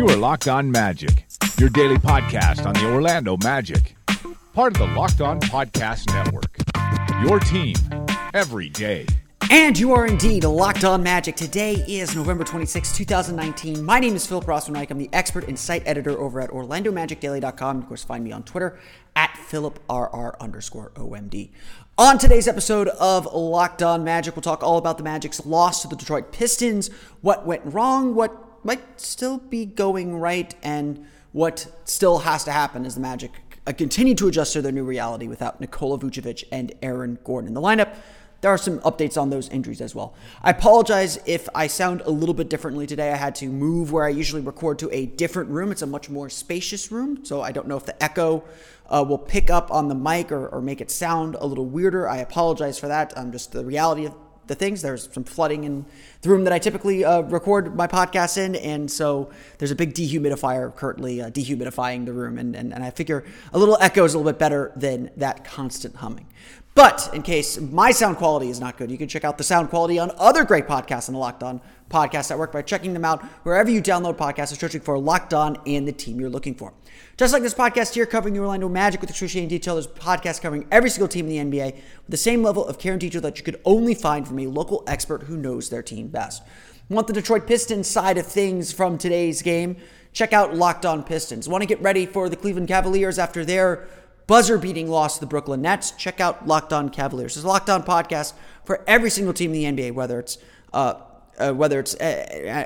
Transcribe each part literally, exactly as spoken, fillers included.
You are Locked On Magic, your daily podcast on the Orlando Magic. Part of the Locked On Podcast Network. Your team every day. And you are indeed Locked On Magic. Today is November twenty-sixth, twenty nineteen. My name is Philip Rossman-Reich. I'm the expert and site editor over at Orlando Magic Daily dot com. Of course, find me on Twitter at PhilipRR underscore OMD. On today's episode of Locked On Magic, we'll talk all about the Magic's loss to the Detroit Pistons, what went wrong, what might still be going right, and what still has to happen as the Magic continue to adjust to their new reality without Nikola Vucevic and Aaron Gordon in the lineup. There are some updates on those injuries as well. I apologize if I sound a little bit differently today. I had to move where I usually record to a different room. It's a much more spacious room, so I don't know if the echo uh, will pick up on the mic or, or make it sound a little weirder. I apologize for that. Um, just the reality of the things. There's some flooding in the room that I typically uh, record my podcast in, and so there's a big dehumidifier currently uh, dehumidifying the room, and, and, and I figure a little echo is a little bit better than that constant humming. But in case my sound quality is not good, you can check out the sound quality on other great podcasts on the Locked On Podcast Network by checking them out wherever you download podcasts and searching for Locked On and the team you're looking for. Just like this podcast here covering the Orlando Magic with excruciating detail, there's podcasts covering every single team in the N B A with the same level of care and detail that you could only find from a local expert who knows their team best. Want the Detroit Pistons side of things from today's game? Check out Locked On Pistons. Want to get ready for the Cleveland Cavaliers after their buzzer-beating loss to the Brooklyn Nets? Check out Locked On Cavaliers. There's a Locked On podcast for every single team in the N B A, whether it's uh, uh, whether it's uh,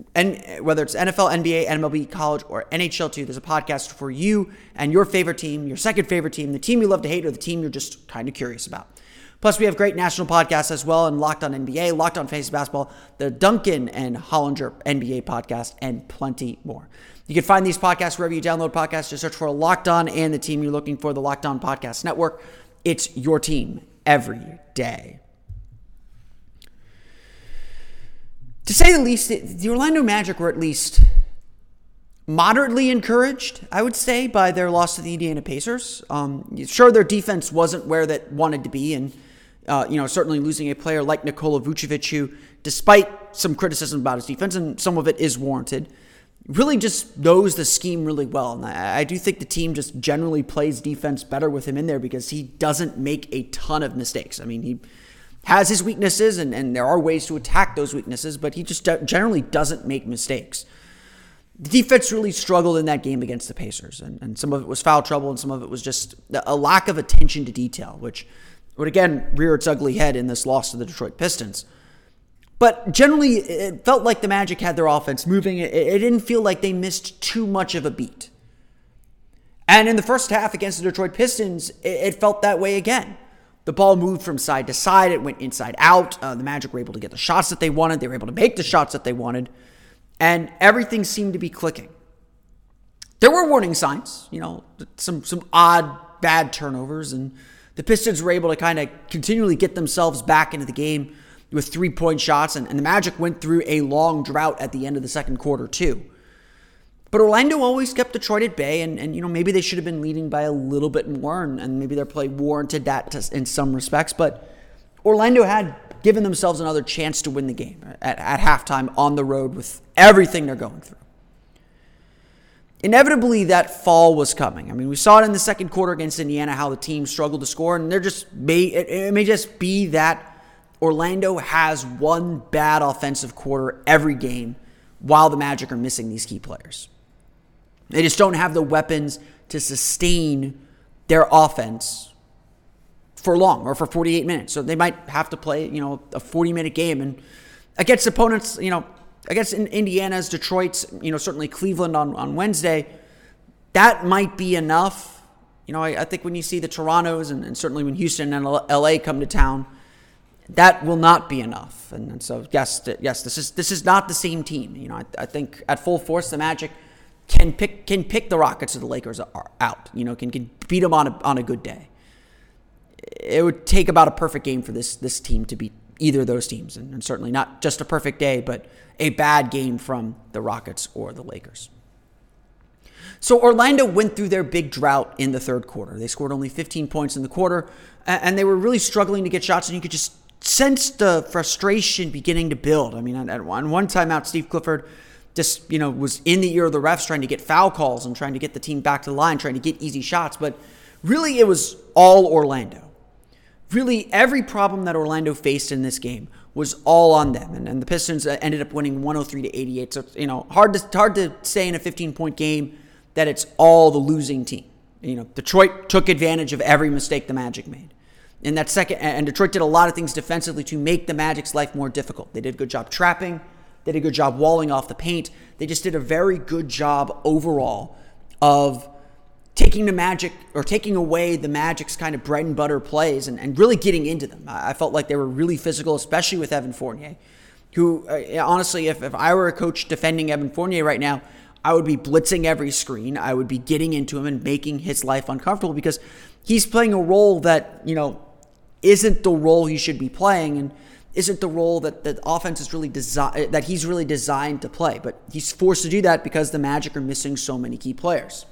and whether it's N F L, N B A, N M L B, college, or N H L too. There's a podcast for you and your favorite team, your second favorite team, the team you love to hate, or the team you're just kind of curious about. Plus, we have great national podcasts as well, and Locked On N B A, Locked On Fantasy Basketball, the Duncan and Hollinger N B A podcast, and plenty more. You can find these podcasts wherever you download podcasts. Just search for Locked On and the team you're looking for, the Locked On Podcast Network. It's your team every day. To say the least, the Orlando Magic were at least moderately encouraged, I would say, by their loss to the Indiana Pacers. Um, sure, their defense wasn't where that wanted to be, and uh, you know, certainly losing a player like Nikola Vucevic, who, despite some criticism about his defense, and some of it is warranted, really just knows the scheme really well. And I, I do think the team just generally plays defense better with him in there because he doesn't make a ton of mistakes. I mean, he has his weaknesses, and, and there are ways to attack those weaknesses, but he just generally doesn't make mistakes. The defense really struggled in that game against the Pacers, and, and some of it was foul trouble, and some of it was just a lack of attention to detail, which would again rear its ugly head in this loss to the Detroit Pistons. But generally, it felt like the Magic had their offense moving. It, it didn't feel like they missed too much of a beat. And in the first half against the Detroit Pistons, it, it felt that way again. The ball moved from side to side. It went inside out. Uh, the Magic were able to get the shots that they wanted. They were able to make the shots that they wanted. And everything seemed to be clicking. There were warning signs, you know, some some odd, bad turnovers. And the Pistons were able to kind of continually get themselves back into the game with three-point shots. And, and the Magic went through a long drought at the end of the second quarter, too. But Orlando always kept Detroit at bay, and, and you know, maybe they should have been leading by a little bit more, and, and maybe their play warranted that to, in some respects. But Orlando had given themselves another chance to win the game at, at halftime on the road with everything they're going through. Inevitably, that fall was coming. I mean, we saw it in the second quarter against Indiana, how the team struggled to score, and they're just may it, it may just be that Orlando has one bad offensive quarter every game while the Magic are missing these key players. They just don't have the weapons to sustain their offense for long or for forty-eight minutes. So they might have to play, you know, a forty-minute game. And against opponents, you know, against Indiana's, Detroit's, you know, certainly Cleveland on, on Wednesday, that might be enough. You know, I, I think when you see the Torontos and, and certainly when Houston and L A come to town, that will not be enough. And, and so, yes, yes, this is this is not the same team. You know, I, I think at full force, the Magic can pick can pick the Rockets or the Lakers are out. You know, can, can beat them on a, on a good day. It would take about a perfect game for this this team to beat either of those teams, and, and certainly not just a perfect day, but a bad game from the Rockets or the Lakers. So Orlando went through their big drought in the third quarter. They scored only fifteen points in the quarter, and they were really struggling to get shots, and you could just sense the frustration beginning to build. I mean, at one timeout, Steve Clifford just, you know, was in the ear of the refs trying to get foul calls and trying to get the team back to the line, trying to get easy shots. But really, it was all Orlando. Really, every problem that Orlando faced in this game was all on them. And, and the Pistons ended up winning one oh three to eighty-eight. So, you know, hard to, hard to say in a fifteen-point game that it's all the losing team. You know, Detroit took advantage of every mistake the Magic made. And that second, and Detroit did a lot of things defensively to make the Magic's life more difficult. They did a good job trapping. They did a good job walling off the paint. They just did a very good job overall of taking the Magic or taking away the Magic's kind of bread and butter plays and, and really getting into them. I felt like they were really physical, especially with Evan Fournier, who uh, honestly, if, if I were a coach defending Evan Fournier right now, I would be blitzing every screen. I would be getting into him and making his life uncomfortable because he's playing a role that, you know, isn't the role he should be playing and isn't the role that the offense is really desi- that he's really designed to play. But he's forced to do that because the Magic are missing so many key players.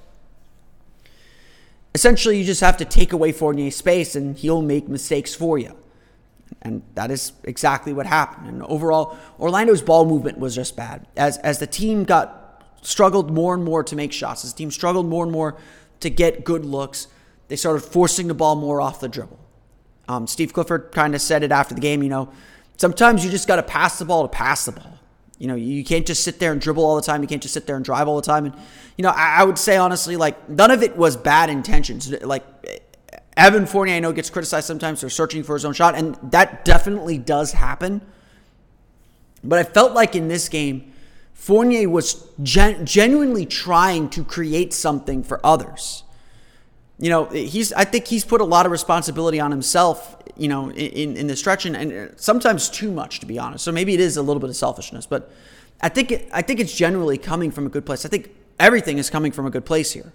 Essentially, you just have to take away Fournier's space and he'll make mistakes for you. And that is exactly what happened. And overall, Orlando's ball movement was just bad. As as the team got struggled more and more to make shots, as the team struggled more and more to get good looks, they started forcing the ball more off the dribble. Um, Steve Clifford kind of said it after the game, you know, sometimes you just got to pass the ball to pass the ball. You know, you can't just sit there and dribble all the time. You can't just sit there and drive all the time. And, you know, I, I would say, honestly, like, none of it was bad intentions. Like, Evan Fournier, I know, gets criticized sometimes for searching for his own shot, and that definitely does happen. But I felt like in this game, Fournier was gen- genuinely trying to create something for others. You know, he's. I think he's put a lot of responsibility on himself, you know, in, in the stretch, and, and sometimes too much, to be honest. So maybe it is a little bit of selfishness, but I think it, I think it's generally coming from a good place. I think everything is coming from a good place here.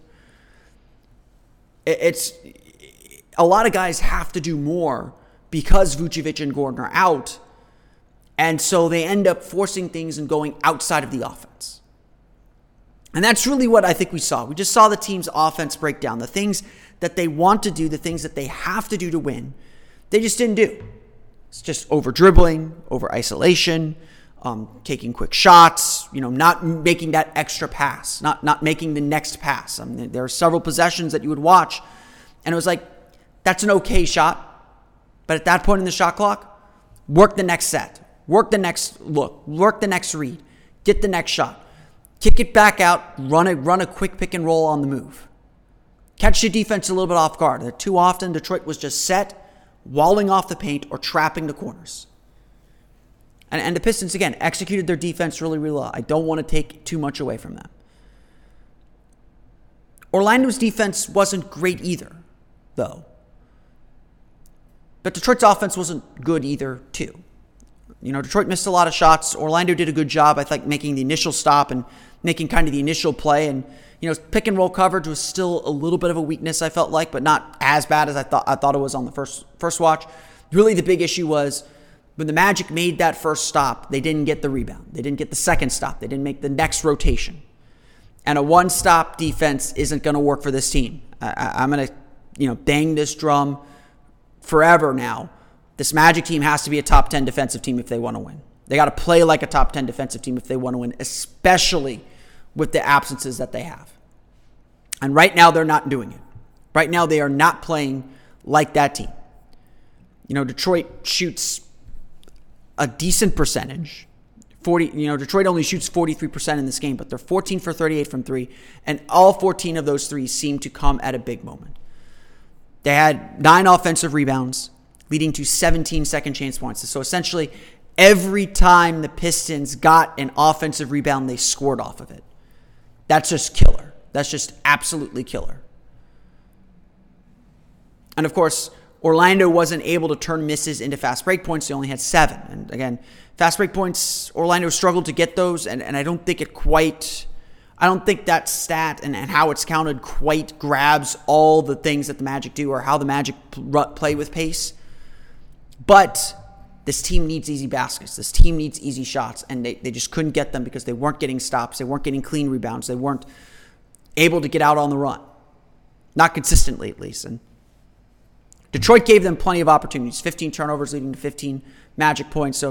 It, it's a lot of guys have to do more because Vucevic and Gordon are out, and so they end up forcing things and going outside of the offense. And that's really what I think we saw. We just saw the team's offense break down. The things that they want to do, the things that they have to do to win, they just didn't do. It's just over dribbling, over isolation, um, taking quick shots, you know, not making that extra pass, not not making the next pass. I mean, there are several possessions that you would watch, and it was like, that's an okay shot. But at that point in the shot clock, work the next set, work the next look, work the next read, get the next shot. Kick it back out, run a, run a quick pick and roll on the move. Catch the defense a little bit off guard. Too often, Detroit was just set, walling off the paint, or trapping the corners. And, and the Pistons, again, executed their defense really, really well. I don't want to take too much away from them. Orlando's defense wasn't great either, though. But Detroit's offense wasn't good either, too. You know, Detroit missed a lot of shots. Orlando did a good job, I think, making the initial stop and making kind of the initial play. And, you know, pick and roll coverage was still a little bit of a weakness, I felt like, but not as bad as I thought I thought it was on the first first watch. Really, the big issue was when the Magic made that first stop, they didn't get the rebound. They didn't get the second stop. They didn't make the next rotation. And a one-stop defense isn't going to work for this team. I, I'm going to, you know, bang this drum forever now. This Magic team has to be a top ten defensive team if they want to win. They got to play like a top ten defensive team if they want to win, especially with the absences that they have. And right now, they're not doing it. Right now, they are not playing like that team. You know, Detroit shoots a decent percentage. forty, you know, Detroit only shoots forty-three percent in this game, but they're fourteen for thirty-eight from three, and all fourteen of those threes seem to come at a big moment. They had nine offensive rebounds, leading to seventeen second chance points. So essentially, every time the Pistons got an offensive rebound, they scored off of it. That's just killer. That's just absolutely killer. And of course, Orlando wasn't able to turn misses into fast break points. They only had seven. And again, fast break points, Orlando struggled to get those, and, and I don't think it quite... I don't think that stat and, and how it's counted quite grabs all the things that the Magic do or how the Magic play with pace. But this team needs easy baskets. This team needs easy shots, and they, they just couldn't get them because they weren't getting stops. They weren't getting clean rebounds. They weren't able to get out on the run. Not consistently, at least. And Detroit gave them plenty of opportunities. fifteen turnovers leading to fifteen Magic points. So,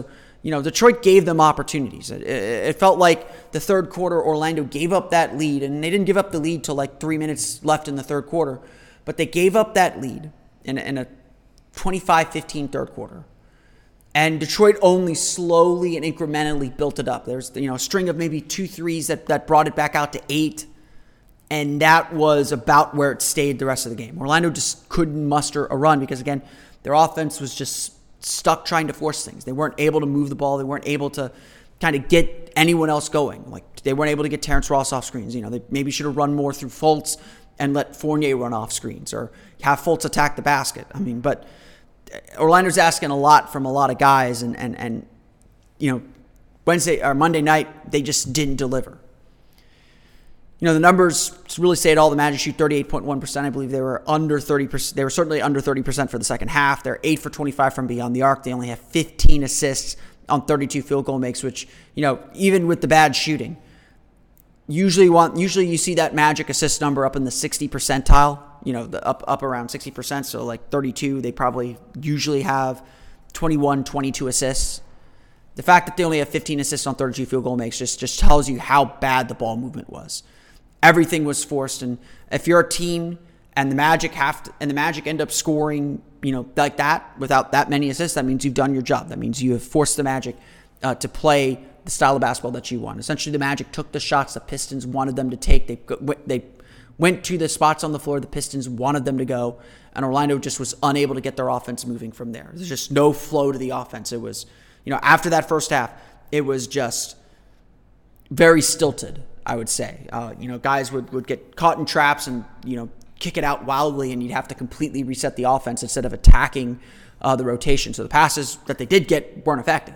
You know, Detroit gave them opportunities. It, it felt like the third quarter, Orlando gave up that lead, and they didn't give up the lead till like three minutes left in the third quarter, but they gave up that lead in, in a twenty-five fifteen third quarter. And Detroit only slowly and incrementally built it up. There's, you know, a string of maybe two threes that, that brought it back out to eight, and that was about where it stayed the rest of the game. Orlando just couldn't muster a run because, again, their offense was just stuck trying to force things. They weren't able to move the ball. They weren't able to kind of get anyone else going. Like, they weren't able to get Terrence Ross off screens. You know, they maybe should have run more through Fultz and let Fournier run off screens or have Fultz attack the basket. I mean, but Orlando's asking a lot from a lot of guys, and, and, and you know, Wednesday or Monday night, they just didn't deliver. You know, the numbers really say it all. The Magic shoot thirty-eight point one percent. I believe they were under thirty percent. They were certainly under thirty percent for the second half. They're eight for twenty-five from beyond the arc. They only have fifteen assists on thirty-two field goal makes, which, you know, even with the bad shooting, usually want usually you see that Magic assist number up in the sixty percentile, you know, the up up around sixty percent. So like thirty-two, they probably usually have twenty-one, twenty-two assists. The fact that they only have fifteen assists on thirty-two field goal makes just, just tells you how bad the ball movement was. Everything was forced, and if you're a team and the Magic have to, and the Magic end up scoring, you know, like that without that many assists, that means you've done your job. That means you have forced the Magic uh, to play the style of basketball that you want. Essentially, the Magic took the shots the Pistons wanted them to take. They they went to the spots on the floor the Pistons wanted them to go, and Orlando just was unable to get their offense moving from there. There's just no flow to the offense. It was, you know, after that first half, it was just very stilted, I would say. Uh, you know, guys would, would get caught in traps and, you know, kick it out wildly, and you'd have to completely reset the offense instead of attacking uh, the rotation. So the passes that they did get weren't effective.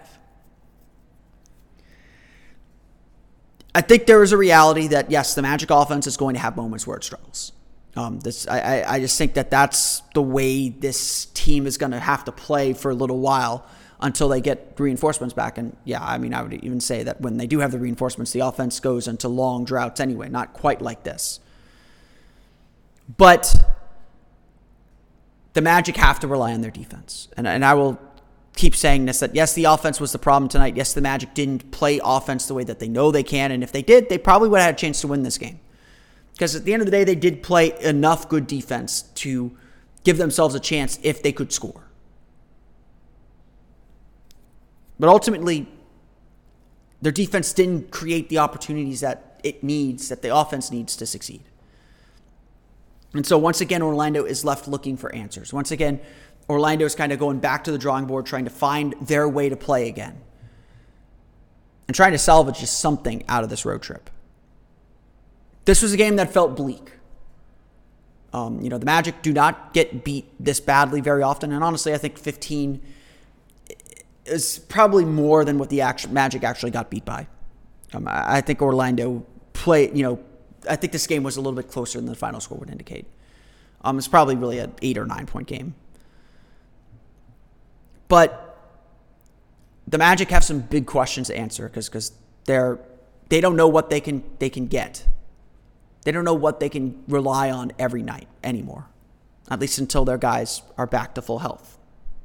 I think there is a reality that, yes, the Magic offense is going to have moments where it struggles. Um, this, I, I just think that that's the way this team is going to have to play for a little while until they get reinforcements back. And yeah, I mean, I would even say that when they do have the reinforcements, the offense goes into long droughts anyway, not quite like this. But the Magic have to rely on their defense. And, and I will keep saying this, that yes, the offense was the problem tonight. Yes, the Magic didn't play offense the way that they know they can. And if they did, they probably would have had a chance to win this game. Because at the end of the day, they did play enough good defense to give themselves a chance if they could score. But ultimately, their defense didn't create the opportunities that it needs, that the offense needs to succeed. And so once again, Orlando is left looking for answers. Once again, Orlando is kind of going back to the drawing board, trying to find their way to play again. And trying to salvage just something out of this road trip. This was a game that felt bleak. Um, you know, the Magic do not get beat this badly very often. And honestly, I think fifteen is probably more than what the act- Magic actually got beat by. Um, I, I think Orlando played, you know, I think this game was a little bit closer than the final score would indicate. Um, it's probably really an eight or nine point game. But the Magic have some big questions to answer because because they're they don't know what they can they can get. They don't know what they can rely on every night anymore, at least until their guys are back to full health.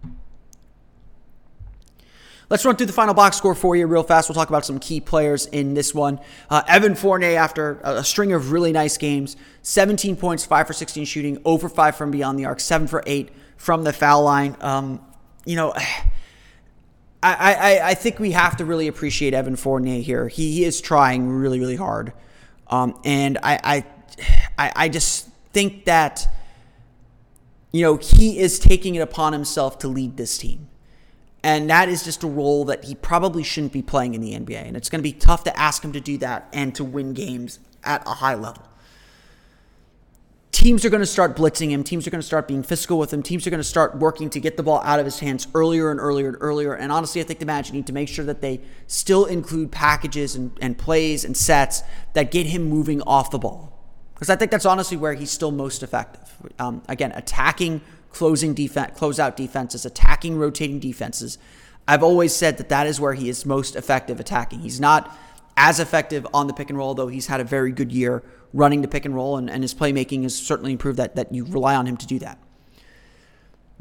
Let's run through the final box score for you real fast. We'll talk about some key players in this one. Uh, Evan Fournier, after a string of really nice games, seventeen points, five for sixteen shooting, zero for five from beyond the arc, seven for eight from the foul line. Um, you know, I, I, I think we have to really appreciate Evan Fournier here. He, he is trying really, really hard. Um, and I, I, I just think that, you know, he is taking it upon himself to lead this team. And that is just a role that he probably shouldn't be playing in the N B A. And it's going to be tough to ask him to do that and to win games at a high level. Teams are going to start blitzing him. Teams are going to start being physical with him. Teams are going to start working to get the ball out of his hands earlier and earlier and earlier. And honestly, I think the Magic need to make sure that they still include packages and, and plays and sets that get him moving off the ball. Because I think that's honestly where he's still most effective. Um, again, attacking closing defense, closeout defenses, attacking rotating defenses. I've always said that that is where he is most effective attacking. He's not as effective on the pick and roll, though he's had a very good year running the pick and roll, and, and his playmaking has certainly improved that, that you rely on him to do that.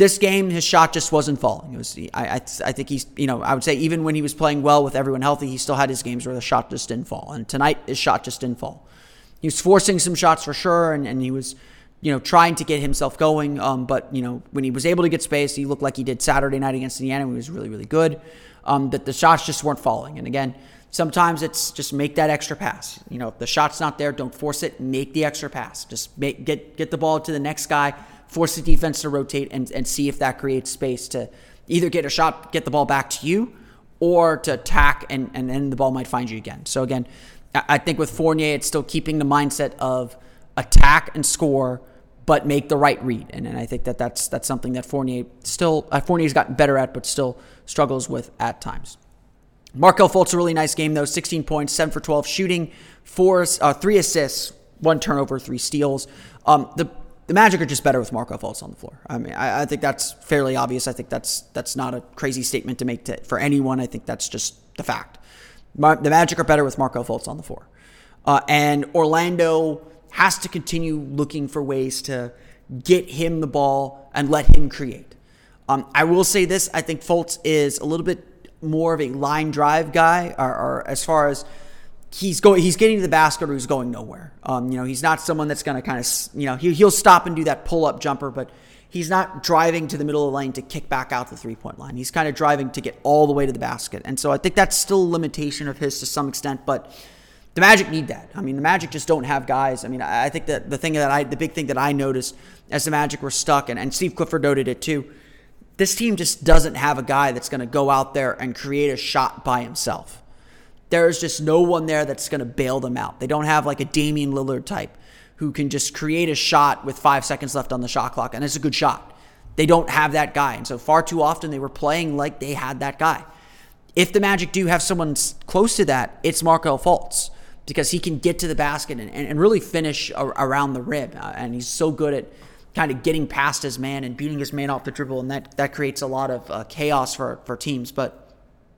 This game, his shot just wasn't falling. It was, I, I, I think he's, you know, I would say even when he was playing well with everyone healthy, he still had his games where the shot just didn't fall. And tonight, his shot just didn't fall. He was forcing some shots for sure, and, and he was, you know, trying to get himself going. Um, but, you know, when he was able to get space, he looked like he did Saturday night against Indiana. He was really, really good. Um, but the shots just weren't falling. And again, sometimes it's just make that extra pass. You know, if the shot's not there, don't force it. Make the extra pass. Just make, get get the ball to the next guy, force the defense to rotate, and, and see if that creates space to either get a shot, get the ball back to you, or to attack, and, and then the ball might find you again. So again, I think with Fournier, it's still keeping the mindset of attack and score, but make the right read. And, and I think that that's, that's something that Fournier still, uh, Fournier's gotten better at, but still struggles with at times. Markelle Fultz, a really nice game, though. sixteen points, seven for twelve shooting, four, uh, three assists, one turnover, three steals. Um, the the Magic are just better with Markelle Fultz on the floor. I mean, I, I think that's fairly obvious. I think that's that's not a crazy statement to make to, for anyone. I think that's just the fact. Mar- the Magic are better with Markelle Fultz on the floor. Uh, and Orlando has to continue looking for ways to get him the ball and let him create. Um, I will say this. I think Fultz is a little bit more of a line drive guy, or, or as far as he's going, he's getting to the basket or he's going nowhere. Um, you know, he's not someone that's going to kind of, you know, he, he'll stop and do that pull up jumper, but he's not driving to the middle of the lane to kick back out the three point line. He's kind of driving to get all the way to the basket. And so I think that's still a limitation of his to some extent, but the Magic need that. I mean, the Magic just don't have guys. I mean, I think that the thing that I, the big thing that I noticed as the Magic were stuck, and, and Steve Clifford noted it too, this team just doesn't have a guy that's going to go out there and create a shot by himself. There's just no one there that's going to bail them out. They don't have like a Damian Lillard type who can just create a shot with five seconds left on the shot clock, and it's a good shot. They don't have that guy, and so far too often they were playing like they had that guy. If the Magic do have someone close to that, it's Markelle Fultz, because he can get to the basket and, and really finish around the rim, uh, and he's so good at kind of getting past his man and beating his man off the dribble, and that, that creates a lot of uh, chaos for, for teams. But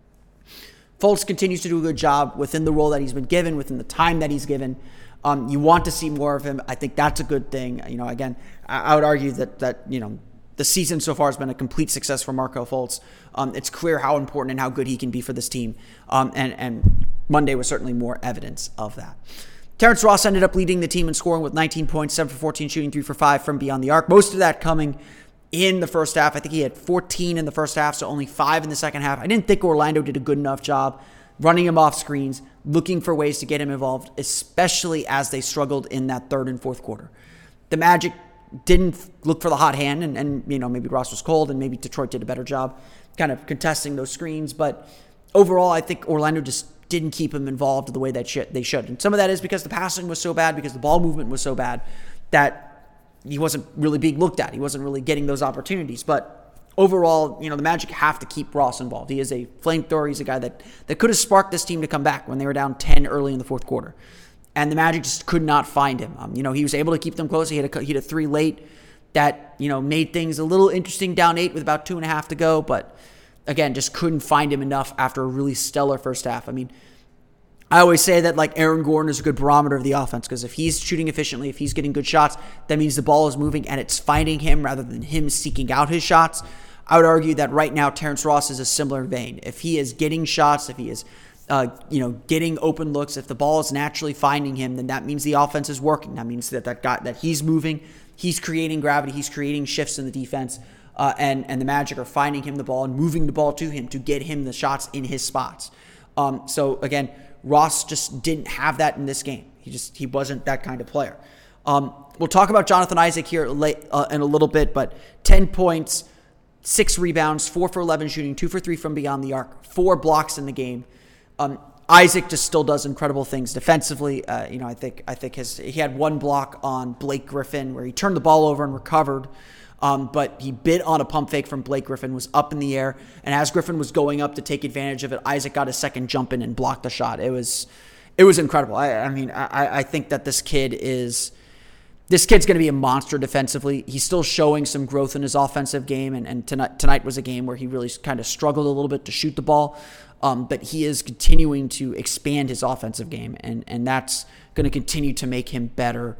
Fultz continues to do a good job within the role that he's been given, within the time that he's given. Um, you want to see more of him. I think that's a good thing. You know, again, I, I would argue that, that, you know, the season so far has been a complete success for Markelle Fultz. Um, it's clear how important and how good he can be for this team. Um, and, and Monday was certainly more evidence of that. Terrence Ross ended up leading the team in scoring with nineteen points, seven for fourteen, shooting three for five from beyond the arc. Most of that coming in the first half. I think he had fourteen in the first half, so only five in the second half. I didn't think Orlando did a good enough job running him off screens, looking for ways to get him involved, especially as they struggled in that third and fourth quarter. The Magic didn't look for the hot hand, and, and you know, maybe Ross was cold, and maybe Detroit did a better job kind of contesting those screens. But overall, I think Orlando just didn't keep him involved the way that they should. And some of that is because the passing was so bad, because the ball movement was so bad, that he wasn't really being looked at. He wasn't really getting those opportunities. But overall, you know, the Magic have to keep Ross involved. He is a flamethrower. He's a guy that, that could have sparked this team to come back when they were down ten early in the fourth quarter. And the Magic just could not find him. Um, you know, he was able to keep them close. He had a, he had a three late that, you know, made things a little interesting down eight with about two and a half to go. But again, just couldn't find him enough after a really stellar first half. I mean, I always say that like Aaron Gordon is a good barometer of the offense, because if he's shooting efficiently, if he's getting good shots, that means the ball is moving and it's finding him rather than him seeking out his shots. I would argue that right now Terrence Ross is a similar vein. If he is getting shots, if he is uh, you know, getting open looks, if the ball is naturally finding him, then that means the offense is working. That means that that guy, that he's moving, he's creating gravity, he's creating shifts in the defense, uh, and and the Magic are finding him the ball and moving the ball to him to get him the shots in his spots. Um, so again, Ross just didn't have that in this game. He just he wasn't that kind of player. Um, we'll talk about Jonathan Isaac here late, uh, in a little bit, but ten points, six rebounds, four for eleven shooting, two for three from beyond the arc, four blocks in the game. Um, Isaac just still does incredible things defensively. Uh, you know, I think I think his he had one block on Blake Griffin where he turned the ball over and recovered. Um, but he bit on a pump fake from Blake Griffin, was up in the air, and as Griffin was going up to take advantage of it, Isaac got a second jump in and blocked the shot. It was, it was incredible. I, I mean, I, I think that this kid is, this kid's going to be a monster defensively. He's still showing some growth in his offensive game, and, and tonight, tonight was a game where he really kind of struggled a little bit to shoot the ball, um, but he is continuing to expand his offensive game, and and that's going to continue to make him better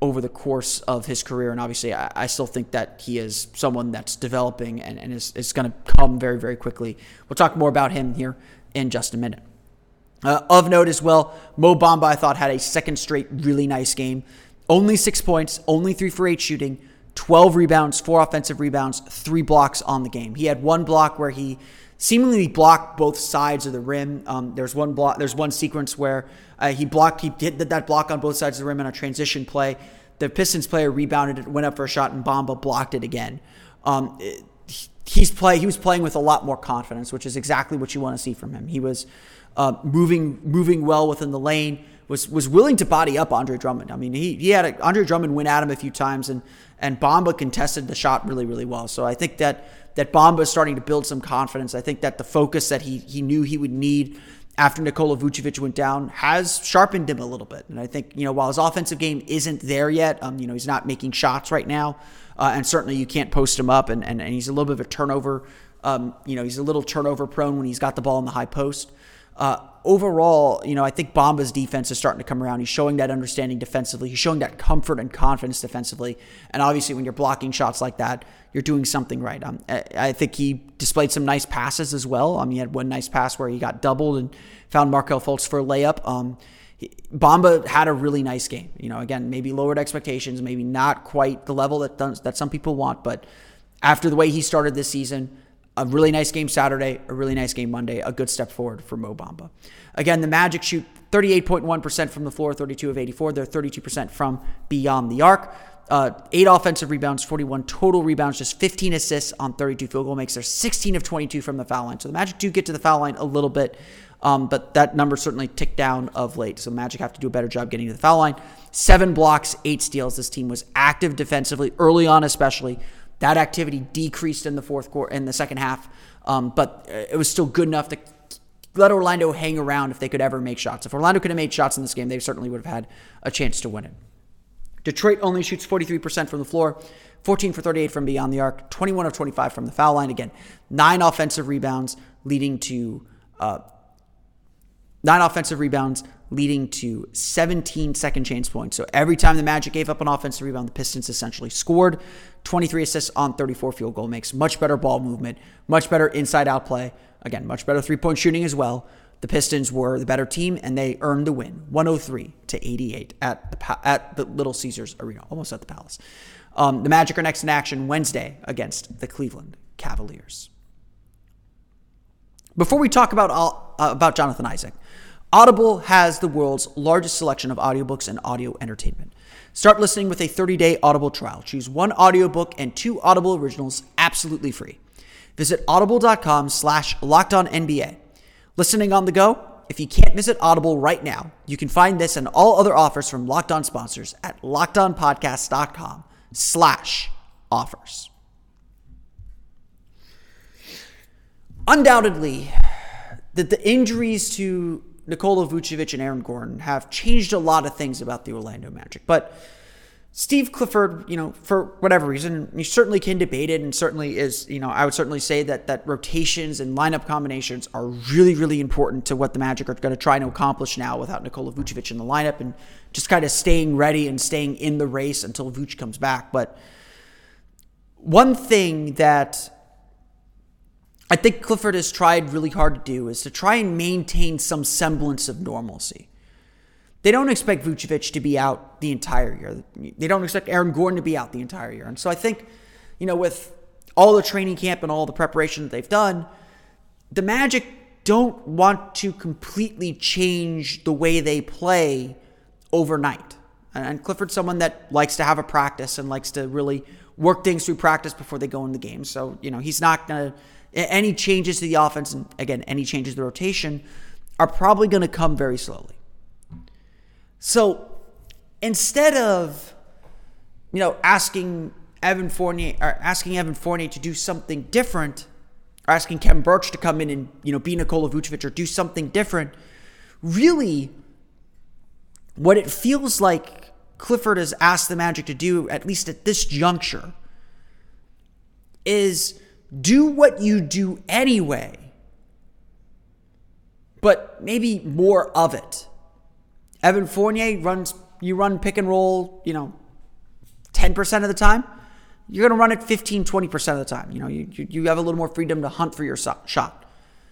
over the course of his career. And obviously, I, I still think that he is someone that's developing and, and is, is going to come very, very quickly. We'll talk more about him here in just a minute. Uh, of note as well, Mo Bamba, I thought, had a second straight really nice game. Only six points, only three for eight shooting, twelve rebounds, four offensive rebounds, three blocks on the game. He had one block where he seemingly blocked both sides of the rim. Um, there's one block. There's one sequence where uh, he blocked. He did that block on both sides of the rim in a transition play. The Pistons player rebounded it, went up for a shot, and Bamba blocked it again. Um, it, he's play. He was playing with a lot more confidence, which is exactly what you want to see from him. He was uh, moving moving well within the lane. Was was willing to body up Andre Drummond. I mean, he he had a, Andre Drummond went at him a few times, and and Bamba contested the shot really really well. So I think that. that Bamba is starting to build some confidence. I think that the focus that he he knew he would need after Nikola Vucevic went down has sharpened him a little bit. And I think, you know, while his offensive game isn't there yet, um, you know, he's not making shots right now, uh, and certainly you can't post him up, and, and, and he's a little bit of a turnover, um, you know, he's a little turnover prone when he's got the ball in the high post. Uh, overall, you know, I think Bamba's defense is starting to come around. He's showing that understanding defensively. He's showing that comfort and confidence defensively. And obviously, when you're blocking shots like that, you're doing something right. Um, I, I think he displayed some nice passes as well. Um, he had one nice pass where he got doubled and found Markelle Fultz for a layup. Um, he, Bamba had a really nice game. You know, again, maybe lowered expectations, maybe not quite the level that that some people want, but after the way he started this season, a really nice game Saturday, a really nice game Monday, a good step forward for Mo Bamba. Again, the Magic shoot thirty-eight point one percent from the floor, thirty-two of eighty-four. They're thirty-two percent from beyond the arc. Uh, eight offensive rebounds, forty-one total rebounds, just fifteen assists on thirty-two field goal makes. They're sixteen of twenty-two from the foul line. So the Magic do get to the foul line a little bit, um, but that number certainly ticked down of late. So the Magic have to do a better job getting to the foul line. Seven blocks, eight steals. This team was active defensively, early on especially. That activity decreased in the fourth quarter, in the second half, um, but it was still good enough to let Orlando hang around if they could ever make shots. If Orlando could have made shots in this game, they certainly would have had a chance to win it. Detroit only shoots forty-three percent from the floor, fourteen for thirty-eight from beyond the arc, twenty-one of twenty-five from the foul line. Again, nine offensive rebounds leading to uh, nine offensive rebounds leading to seventeen second chance points. So every time the Magic gave up an offensive rebound, the Pistons essentially scored. twenty-three assists on thirty-four field goal makes. Much better ball movement, much better inside-out play. Again, much better three-point shooting as well. The Pistons were the better team, and they earned the win, one oh three to eighty-eight at the at the Little Caesars Arena, almost at the Palace. Um, the Magic are next in action Wednesday against the Cleveland Cavaliers. Before we talk about uh, about Jonathan Isaac, Audible has the world's largest selection of audiobooks and audio entertainment. Start listening with a thirty-day Audible trial. Choose one audiobook and two Audible originals absolutely free. Visit audible.com slash LockedOnNBA. Listening on the go? If you can't visit Audible right now, you can find this and all other offers from Locked On sponsors at LockedOnPodcast.com slash offers. Undoubtedly, that the injuries to Nikola Vucevic and Aaron Gordon have changed a lot of things about the Orlando Magic. But Steve Clifford, you know, for whatever reason, he certainly can debate it, and certainly is, you know, I would certainly say that that rotations and lineup combinations are really, really important to what the Magic are going to try to accomplish now without Nikola Vucevic in the lineup, and just kind of staying ready and staying in the race until Vuce comes back. But one thing that I think Clifford has tried really hard to do is to try and maintain some semblance of normalcy. They don't expect Vucevic to be out the entire year. They don't expect Aaron Gordon to be out the entire year. And so I think, you know, with all the training camp and all the preparation that they've done, the Magic don't want to completely change the way they play overnight. And Clifford's someone that likes to have a practice and likes to really work things through practice before they go in the game. So, you know, he's not going to, any changes to the offense, and again, any changes to the rotation are probably going to come very slowly. So instead of, you know, asking Evan Fournier or asking Evan Fournier to do something different, or asking Kevin Birch to come in and, you know, be Nikola Vucevic or do something different, really what it feels like Clifford has asked the Magic to do, at least at this juncture, is do what you do anyway, but maybe more of it. Evan Fournier runs, you run pick and roll, you know, ten percent of the time, you're going to run it fifteen, twenty percent of the time. You know, you, you have a little more freedom to hunt for your shot.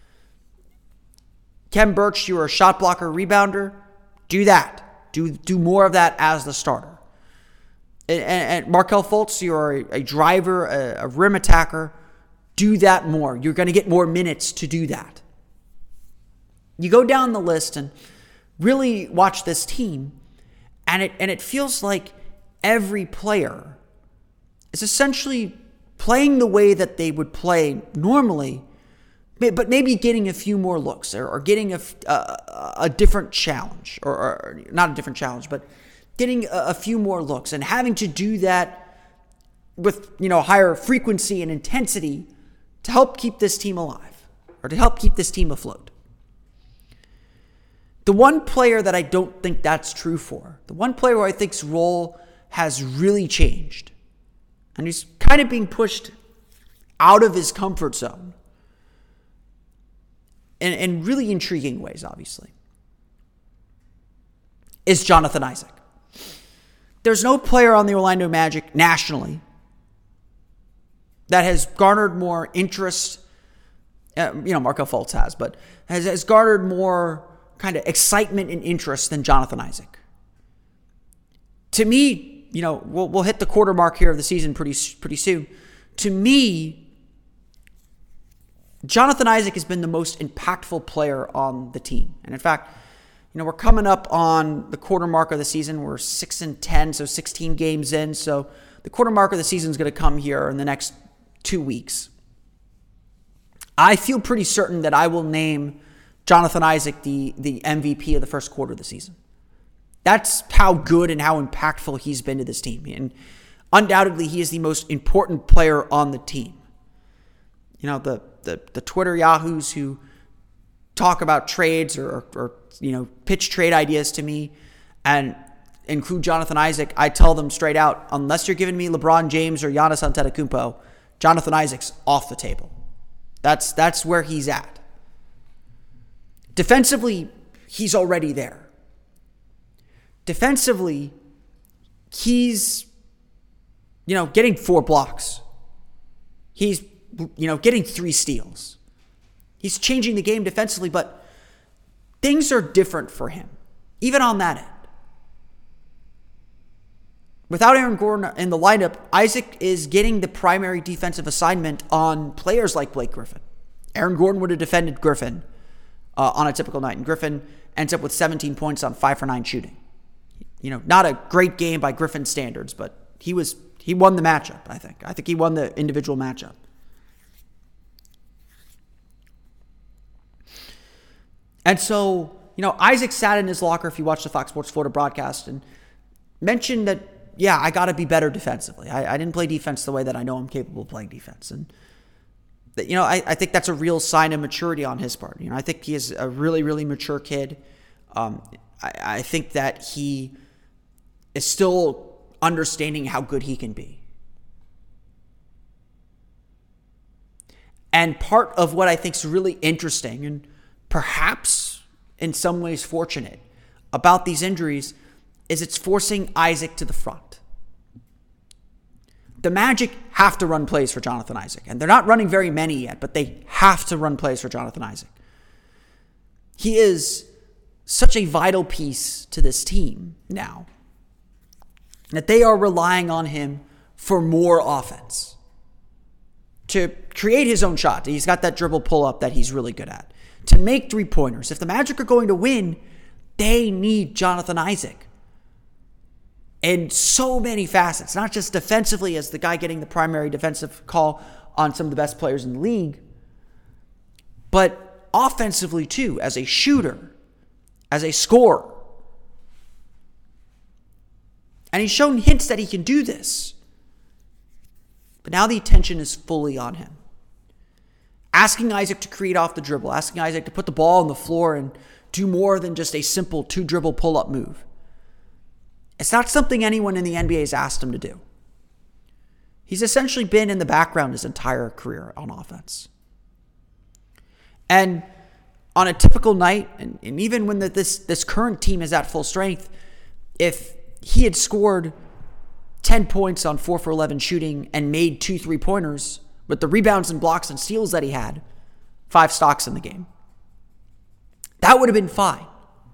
Khem Birch, you're a shot blocker, rebounder. Do that. Do, do more of that as the starter. And, and, and Markelle Fultz, you're a, a driver, a, a rim attacker. Do that more. You're going to get more minutes to do that. You go down the list and really watch this team, and it and it feels like every player is essentially playing the way that they would play normally, but maybe getting a few more looks or, or getting a, a, a different challenge, or, or not a different challenge, but getting a, a few more looks and having to do that with, you know, higher frequency and intensity to help keep this team alive or to help keep this team afloat. The one player that I don't think that's true for, the one player who I think's role has really changed, and he's kind of being pushed out of his comfort zone in, in really intriguing ways, obviously, is Jonathan Isaac. There's no player on the Orlando Magic nationally that has garnered more interest. Uh, you know, Markelle Fultz has, but has, has garnered more kind of excitement and interest than Jonathan Isaac. To me, you know, we'll, we'll hit the quarter mark here of the season pretty pretty soon. To me, Jonathan Isaac has been the most impactful player on the team. And in fact, you know, we're coming up on the quarter mark of the season. We're six and ten, so sixteen games in. So the quarter mark of the season is going to come here in the next two weeks. I feel pretty certain that I will name Jonathan Isaac the, the M V P of the first quarter of the season. That's how good and how impactful he's been to this team. And undoubtedly, he is the most important player on the team. You know, the the, the Twitter yahoos who talk about trades or, or, or, you know, pitch trade ideas to me and include Jonathan Isaac, I tell them straight out, unless you're giving me LeBron James or Giannis Antetokounmpo, Jonathan Isaac's off the table. That's that's where he's at. Defensively, he's already there. Defensively, he's, you know, getting four blocks. He's, you know, getting three steals. He's changing the game defensively, but things are different for him, even on that end. Without Aaron Gordon in the lineup, Isaac is getting the primary defensive assignment on players like Blake Griffin. Aaron Gordon would have defended Griffin uh, on a typical night, and Griffin ends up with seventeen points on five for nine shooting. You know, not a great game by Griffin standards, but he was he won the matchup, I think. I think he won the individual matchup. And so, you know, Isaac sat in his locker, if you watch the Fox Sports Florida broadcast, and mentioned that, yeah, I got to be better defensively. I, I didn't play defense the way that I know I'm capable of playing defense. And, you know, I, I think that's a real sign of maturity on his part. You know, I think he is a really, really mature kid. Um, I, I think that he is still understanding how good he can be. And part of what I think is really interesting and perhaps in some ways fortunate about these injuries is it's forcing Isaac to the front. The Magic have to run plays for Jonathan Isaac, and they're not running very many yet, but they have to run plays for Jonathan Isaac. He is such a vital piece to this team now that they are relying on him for more offense to create his own shot. He's got that dribble pull-up that he's really good at. To make three-pointers. If the Magic are going to win, they need Jonathan Isaac. In so many facets, not just defensively as the guy getting the primary defensive call on some of the best players in the league, but offensively too, as a shooter, as a scorer. And he's shown hints that he can do this. But now the attention is fully on him. Asking Isaac to create off the dribble, asking Isaac to put the ball on the floor and do more than just a simple two-dribble pull-up move. It's not something anyone in the N B A has asked him to do. He's essentially been in the background his entire career on offense. And on a typical night, and, and even when the, this, this current team is at full strength, if he had scored ten points on four for eleven shooting and made two three-pointers, with the rebounds and blocks and steals that he had, five stocks in the game. That would have been fine.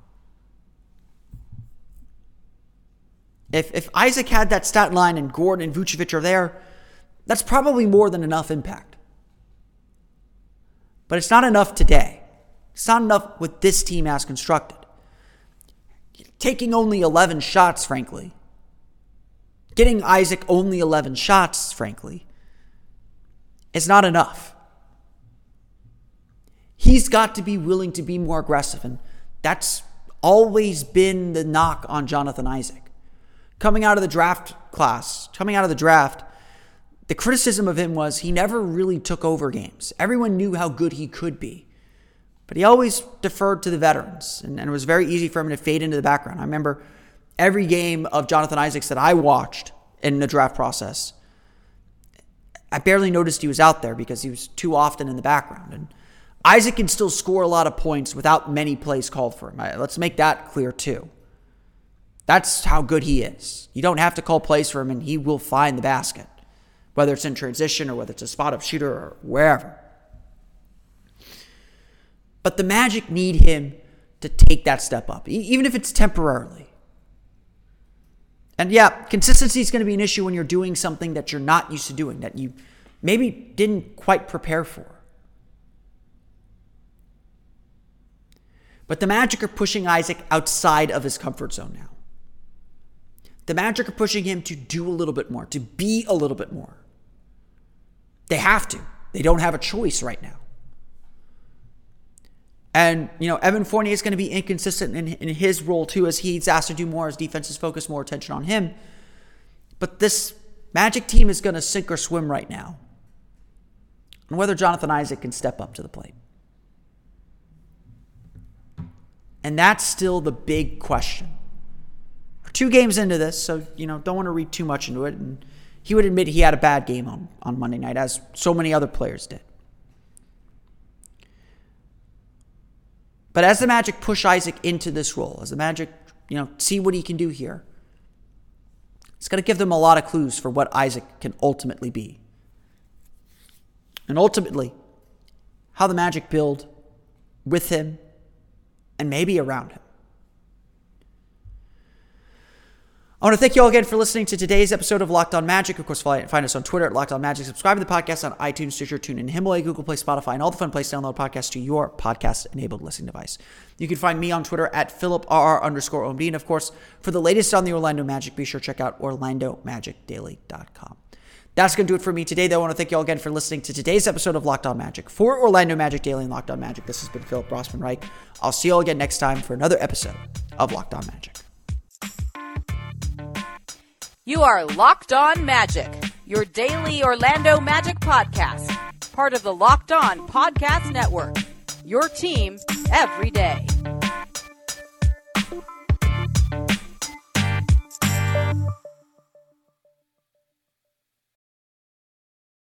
If if Isaac had that stat line and Gordon and Vucevic are there, that's probably more than enough impact. But it's not enough today. It's not enough with this team as constructed. Taking only eleven shots, frankly. Getting Isaac only eleven shots, frankly, is not enough. He's got to be willing to be more aggressive, and that's always been the knock on Jonathan Isaac. Coming out of the draft class, coming out of the draft, the criticism of him was he never really took over games. Everyone knew how good he could be, but he always deferred to the veterans, and, and it was very easy for him to fade into the background. I remember every game of Jonathan Isaac's that I watched in the draft process, I barely noticed he was out there because he was too often in the background. And Isaac can still score a lot of points without many plays called for him. Let's make that clear too. That's how good he is. You don't have to call plays for him and he will find the basket, whether it's in transition or whether it's a spot-up shooter or wherever. But the Magic need him to take that step up, even if it's temporarily. And yeah, consistency is going to be an issue when you're doing something that you're not used to doing, that you maybe didn't quite prepare for. But the Magic are pushing Isaac outside of his comfort zone now. The Magic are pushing him to do a little bit more, to be a little bit more. They have to. They don't have a choice right now. And, you know, Evan Fournier is going to be inconsistent in, in his role too, as he's asked to do more, as defenses focus more attention on him. But this Magic team is going to sink or swim right now on whether Jonathan Isaac can step up to the plate. And that's still the big question. We're two games into this, so, you know, don't want to read too much into it. And he would admit he had a bad game on, on Monday night, as so many other players did. But as the Magic push Isaac into this role, as the Magic, you know, see what he can do here, it's going to give them a lot of clues for what Isaac can ultimately be. And ultimately, how the Magic build with him and maybe around him. I want to thank you all again for listening to today's episode of Locked On Magic. Of course, find us on Twitter at Locked On Magic. Subscribe to the podcast on iTunes, Stitcher, TuneIn, Himalaya, Google Play, Spotify, and all the fun places to download podcasts to your podcast-enabled listening device. You can find me on Twitter at PhilipRR underscore OMD. And of course, for the latest on the Orlando Magic, be sure to check out Orlando Magic Daily dot com. That's going to do it for me today, though. I want to thank you all again for listening to today's episode of Locked On Magic. For Orlando Magic Daily and Locked On Magic, this has been Philip Rossman-Reich. I'll see you all again next time for another episode of Locked On Magic. You are Locked On Magic, your daily Orlando Magic podcast, part of the Locked On Podcast Network, your team every day.